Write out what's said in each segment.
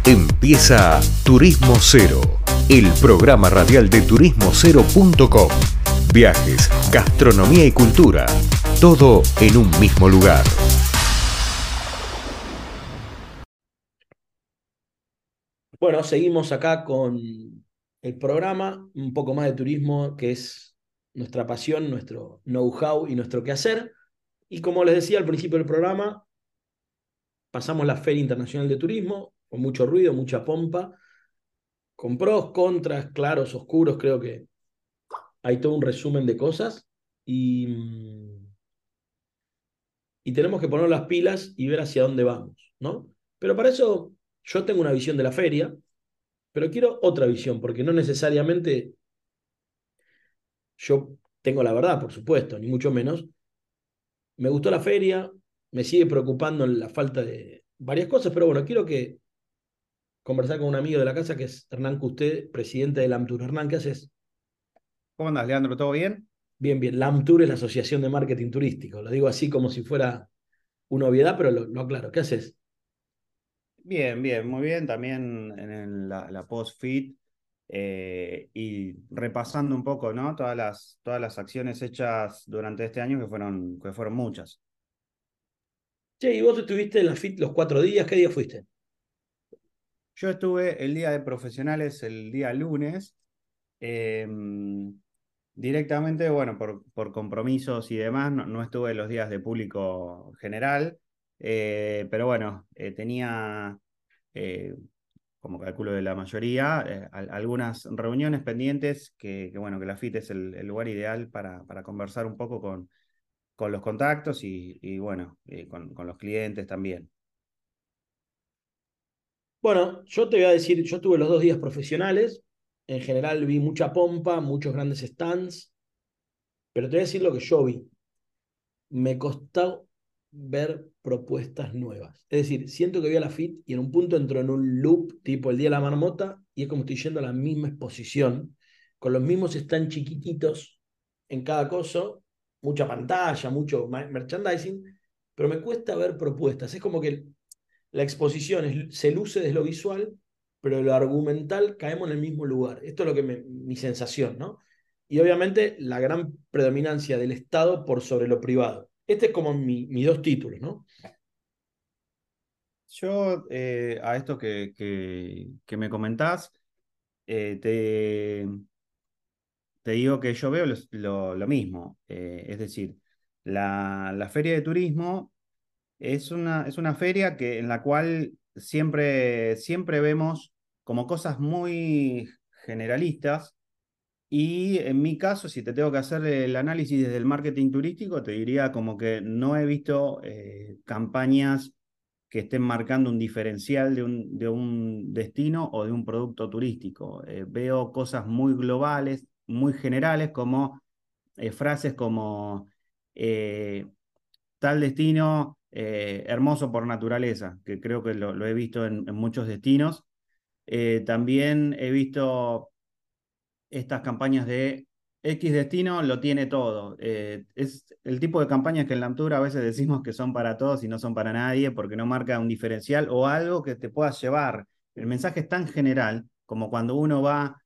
Empieza Turismo Cero, el programa radial de turismocero.com. Viajes, gastronomía y cultura, todo en un mismo lugar. Bueno, seguimos acá con el programa, un poco más de turismo, que es nuestra pasión, nuestro know-how y nuestro quehacer. Y como les decía al principio del programa, pasamos la Feria Internacional de Turismo, con mucho ruido, mucha pompa, con pros, contras, claros, oscuros, creo que hay todo un resumen de cosas. Y tenemos que poner las pilas y ver hacia dónde vamos, ¿no? Pero para eso yo tengo una visión de la feria, pero quiero otra visión, porque no necesariamente yo tengo la verdad, por supuesto, ni mucho menos. Me gustó la feria, me sigue preocupando la falta de varias cosas, pero bueno, quiero que conversar con un amigo de la casa que es Hernán Custé, presidente de LAMTUR. Hernán, ¿qué haces? ¿Cómo andas, Leandro? ¿Todo bien? Bien, bien. LAMTUR es la Asociación de Marketing Turístico. Lo digo así como si fuera una obviedad, pero lo aclaro. ¿Qué haces? Bien, bien, muy bien. También en la post-fit y repasando un poco, ¿no? Todas las acciones hechas durante este año que fueron muchas. Che, ¿y vos estuviste en la FIT los 4 días? ¿Qué día fuiste? Yo estuve el día de profesionales el día lunes, eh, directamente, bueno, por compromisos y demás, no estuve los días de público general, pero bueno, tenía... eh, como calculo de la mayoría, algunas reuniones pendientes bueno, que la FIT es el lugar ideal para conversar un poco con los contactos y bueno, con los clientes también. Bueno, yo te voy a decir, yo tuve los 2 días profesionales. En general vi mucha pompa, muchos grandes stands, pero te voy a decir lo que yo vi. Me costó ver propuestas nuevas. Es decir, siento que voy a la FIT y en un punto entro en un loop tipo el día de la marmota y es como estoy yendo a la misma exposición, con los mismos stands chiquititos en cada coso, mucha pantalla, mucho merchandising, pero me cuesta ver propuestas. Es como que la exposición se luce desde lo visual, pero lo argumental caemos en el mismo lugar. Esto es lo que mi sensación, ¿no? Y obviamente la gran predominancia del Estado por sobre lo privado. Este es como mis dos títulos, ¿no? Yo, a esto que me comentás, eh, te, te digo que yo veo lo mismo. Es decir, la feria de turismo es una feria en la cual siempre vemos como cosas muy generalistas y en mi caso, si te tengo que hacer el análisis desde el marketing turístico, te diría como que no he visto campañas que estén marcando un diferencial de un destino o de un producto turístico. Veo cosas muy globales, muy generales, como frases como eh, tal destino hermoso por naturaleza, que creo que lo he visto en muchos destinos. También he visto estas campañas de X destino lo tiene todo. Es el tipo de campañas que en la altura a veces decimos que son para todos y no son para nadie porque no marca un diferencial o algo que te puedas llevar. El mensaje es tan general como cuando uno va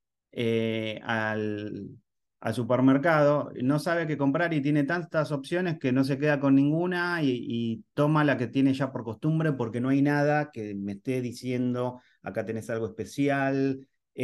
al supermercado, no sabe qué comprar y tiene tantas opciones que no se queda con ninguna y toma la que tiene ya por costumbre porque no hay nada que me esté diciendo, acá tenés algo especial,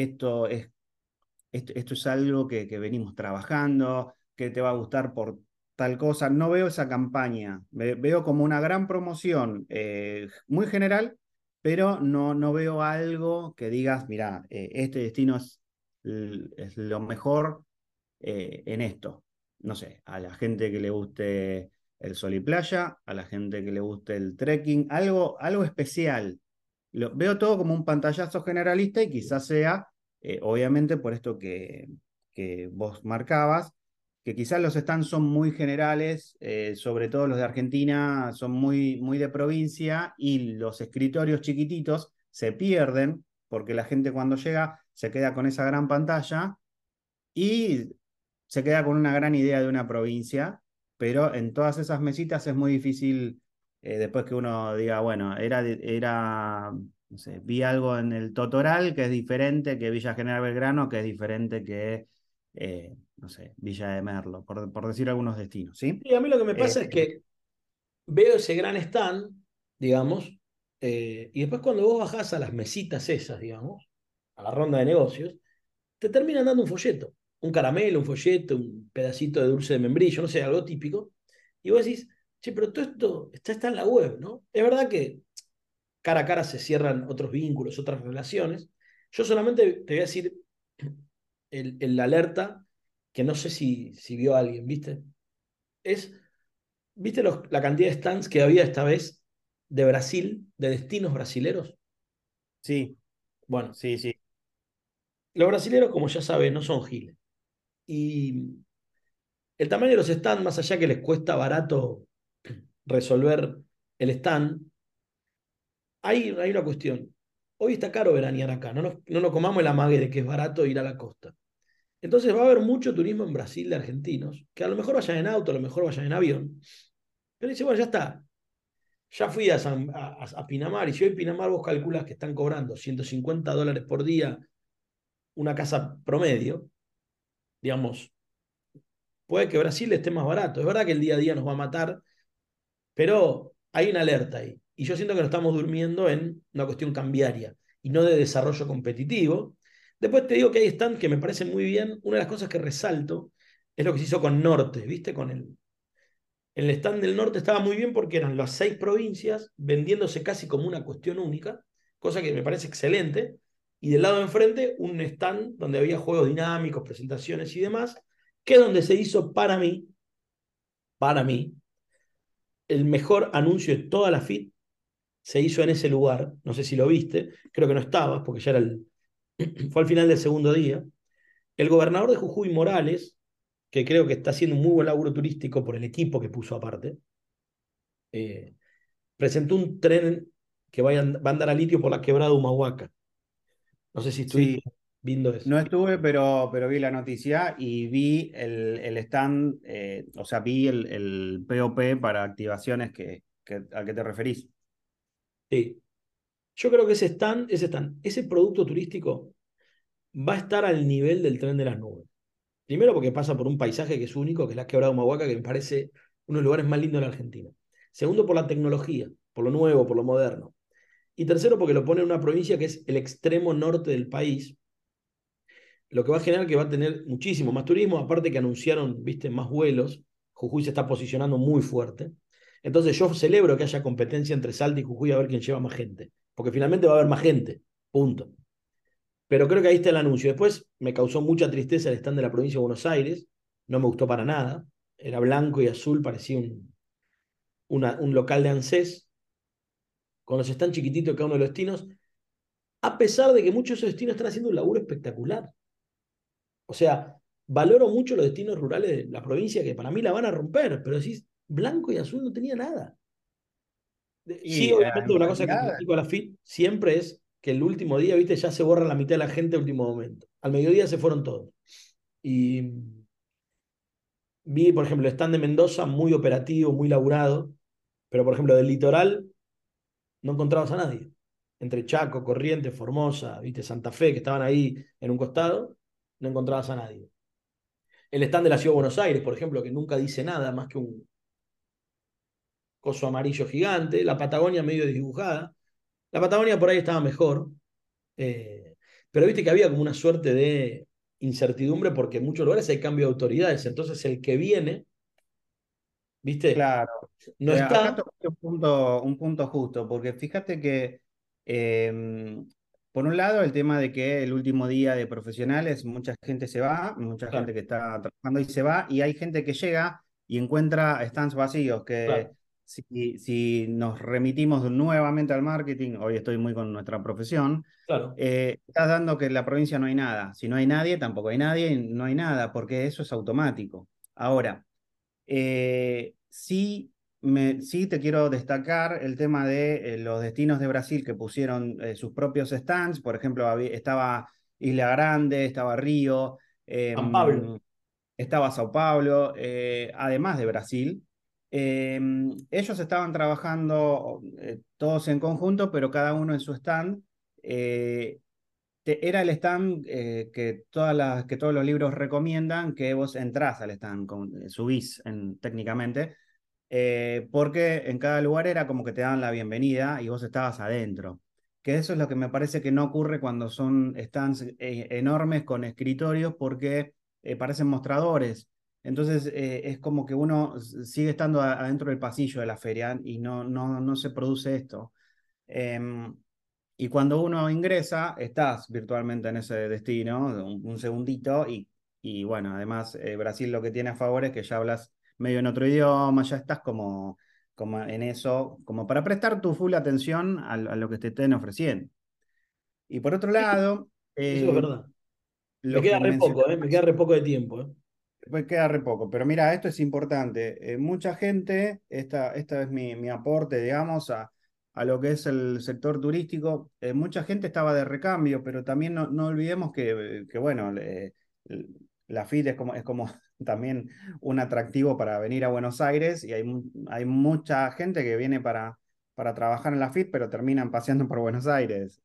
esto es algo que venimos trabajando, que te va a gustar por tal cosa. No veo esa campaña, veo como una gran promoción muy general, pero no veo algo que digas, mira, este destino es lo mejor en esto. No sé, a la gente que le guste el sol y playa, a la gente que le guste el trekking, algo especial. Veo todo como un pantallazo generalista y quizás sea, obviamente por esto que vos marcabas, que quizás los stands son muy generales, sobre todo los de Argentina son muy de provincia y los escritorios chiquititos se pierden porque la gente cuando llega se queda con esa gran pantalla y se queda con una gran idea de una provincia, pero en todas esas mesitas es muy difícil después que uno diga, bueno, era no sé, vi algo en el Totoral que es diferente que Villa General Belgrano, que es diferente que, no sé, Villa de Merlo, por decir algunos destinos, ¿sí? Y a mí lo que me Eh, pasa es que veo ese gran stand, digamos, y después cuando vos bajás a las mesitas esas, digamos, a la ronda de negocios, te terminan dando un folleto, un caramelo, un folleto, un pedacito de dulce de membrillo, no sé, algo típico, y vos decís, che, pero todo esto está en la web, ¿no? Es verdad que cara a cara se cierran otros vínculos, otras relaciones. Yo solamente te voy a decir el alerta que no sé si vio alguien, ¿viste? Es, ¿viste la cantidad de stands que había esta vez de Brasil, de destinos brasileros? sí, Bueno, sí, sí, los brasileros, como ya sabes, no son giles. Y el tamaño de los stands, más allá que les cuesta barato resolver el stand, hay una cuestión. Hoy está caro veranear acá, no nos comamos el amague de que es barato ir a la costa. Entonces va a haber mucho turismo en Brasil de argentinos, que a lo mejor vayan en auto, a lo mejor vayan en avión. Pero dice, bueno, ya está. Ya fui a Pinamar y si hoy Pinamar vos calculas que están cobrando $150 por día una casa promedio, digamos, puede que Brasil esté más barato. Es verdad que el día a día nos va a matar, pero hay una alerta ahí. Y yo siento que nos estamos durmiendo en una cuestión cambiaria y no de desarrollo competitivo. Después te digo que hay stand que me parecen muy bien. Una de las cosas que resalto es lo que se hizo con Norte, ¿viste? El stand del Norte estaba muy bien porque eran las 6 provincias vendiéndose casi como una cuestión única, cosa que me parece excelente. Y del lado de enfrente, un stand donde había juegos dinámicos, presentaciones y demás, que es donde se hizo para mí, el mejor anuncio de toda la FIT se hizo en ese lugar. No sé si lo viste, creo que no estabas, porque ya era fue al final del segundo día. El gobernador de Jujuy, Morales, que creo que está haciendo un muy buen laburo turístico por el equipo que puso aparte, eh, presentó un tren que va a andar a litio por la quebrada de Humahuaca. No sé si sí. estuviste viendo eso. No estuve, pero vi la noticia y vi el stand, o sea, vi el POP para activaciones a que te referís. Sí. Yo creo que ese producto turístico va a estar al nivel del tren de las nubes. Primero porque pasa por un paisaje que es único, que es la quebrada de Humahuaca, que me parece uno de los lugares más lindos de la Argentina. Segundo, por la tecnología, por lo nuevo, por lo moderno. Y tercero, porque lo pone en una provincia que es el extremo norte del país, lo que va a generar que va a tener muchísimo más turismo, aparte que anunciaron, viste, más vuelos. Jujuy se está posicionando muy fuerte. Entonces yo celebro que haya competencia entre Salta y Jujuy a ver quién lleva más gente, porque finalmente va a haber más gente, punto. Pero creo que ahí está el anuncio. Después me causó mucha tristeza el stand de la provincia de Buenos Aires, no me gustó para nada, era blanco y azul, parecía un local de ANSES, con los stands chiquititos de cada uno de los destinos, a pesar de que muchos de esos destinos están haciendo un laburo espectacular. O sea, valoro mucho los destinos rurales de la provincia que para mí la van a romper, pero decís, blanco y azul no tenía nada. Sí, Y obviamente en una cosa que realidad, critico a la FIT siempre es que el último día, viste, ya se borra la mitad de la gente al último momento. Al mediodía se fueron todos. Y vi, por ejemplo, el stand de Mendoza muy operativo, muy laburado, pero por ejemplo del litoral no encontrabas a nadie. Entre Chaco, Corrientes, Formosa, viste, Santa Fe, que estaban ahí en un costado, no encontrabas a nadie. El stand de la Ciudad de Buenos Aires, por ejemplo, que nunca dice nada más que un coso amarillo gigante, la Patagonia medio desdibujada. La Patagonia por ahí estaba mejor, pero viste que había como una suerte de incertidumbre porque en muchos lugares hay cambio de autoridades, entonces el que viene, viste, claro, no acá está, tocaste un punto justo, porque fíjate que, por un lado, el tema de que el último día de profesionales, mucha gente se va, mucha gente claro, que está trabajando y se va, y hay gente que llega y encuentra stands vacíos, que claro, si nos remitimos nuevamente al marketing, hoy estoy muy con nuestra profesión, claro, estás dando que en la provincia no hay nada. Si no hay nadie, tampoco hay nadie, y no hay nada, porque eso es automático. Ahora, sí, sí te quiero destacar el tema de los destinos de Brasil que pusieron sus propios stands. Por ejemplo, estaba Isla Grande, estaba Río, San Pablo, estaba Sao Paulo, además de Brasil. Ellos estaban trabajando todos en conjunto, pero cada uno en su stand. Era el stand que todos los libros recomiendan, que vos entrás al stand, subís técnicamente, porque en cada lugar era como que te daban la bienvenida y vos estabas adentro. Que eso es lo que me parece que no ocurre cuando son stands enormes con escritorios, porque parecen mostradores. Entonces es como que uno sigue estando adentro del pasillo de la feria y no se produce esto. Y cuando uno ingresa, estás virtualmente en ese destino, un segundito, y bueno, además Brasil lo que tiene a favor es que ya hablas medio en otro idioma, ya estás como en eso, como para prestar tu full atención a lo que te estén ofreciendo. Y por otro lado, Eso es verdad. Me lo queda que re poco, ¿eh? Me queda mencionabas, re poco de tiempo, ¿eh? pues queda re poco, pero mira, esto es importante. Mucha gente, esta es mi aporte, digamos, a lo que es el sector turístico. Mucha gente estaba de recambio, pero también no olvidemos que bueno, la FIT es como también un atractivo para venir a Buenos Aires, y hay mucha gente que viene para trabajar en la FIT, pero terminan paseando por Buenos Aires.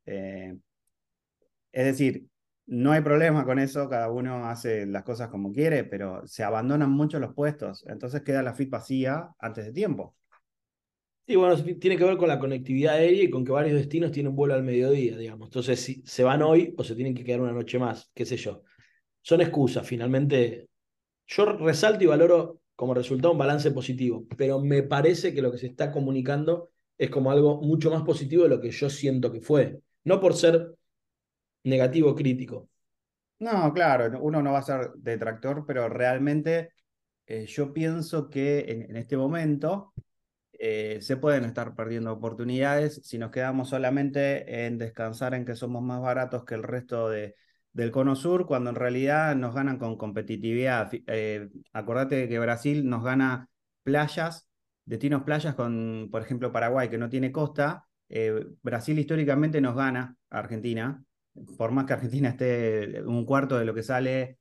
Es decir, no hay problema con eso, cada uno hace las cosas como quiere, pero se abandonan mucho los puestos, entonces queda la FIT vacía antes de tiempo. Sí, bueno, tiene que ver con la conectividad aérea y con que varios destinos tienen vuelo al mediodía, digamos. Entonces, si se van hoy o se tienen que quedar una noche más, qué sé yo. Son excusas, finalmente. Yo resalto y valoro como resultado un balance positivo, pero me parece que lo que se está comunicando es como algo mucho más positivo de lo que yo siento que fue. No por ser negativo o crítico. No, claro, uno no va a ser detractor, pero realmente yo pienso que en este momento se pueden estar perdiendo oportunidades si nos quedamos solamente en descansar en que somos más baratos que el resto del Cono Sur, cuando en realidad nos ganan con competitividad. Acordate que Brasil nos gana playas, destinos playas con, por ejemplo, Paraguay, que no tiene costa. Brasil históricamente nos gana a Argentina, por más que Argentina esté un cuarto de lo que sale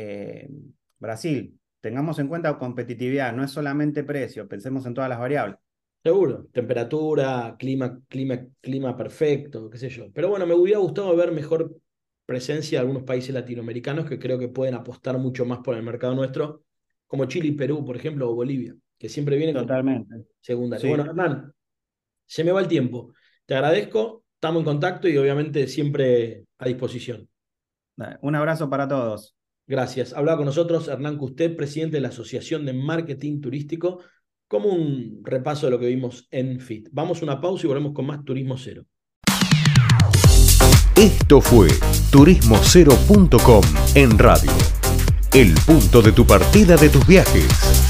Brasil. Tengamos en cuenta competitividad, no es solamente precio, pensemos en todas las variables. Seguro. Temperatura, clima perfecto, qué sé yo. Pero bueno, me hubiera gustado ver mejor presencia de algunos países latinoamericanos que creo que pueden apostar mucho más por el mercado nuestro, como Chile y Perú, por ejemplo, o Bolivia, que siempre vienen con Totalmente. secundario. Sí. Bueno, Hernán, se me va el tiempo. Te agradezco, estamos en contacto y obviamente siempre a disposición. Un abrazo para todos. Gracias. Hablaba con nosotros Hernán Custé, presidente de la Asociación de Marketing Turístico, como un repaso de lo que vimos en FIT. Vamos a una pausa y volvemos con más Turismo Cero. Esto fue turismocero.com en radio. El punto de tu partida de tus viajes.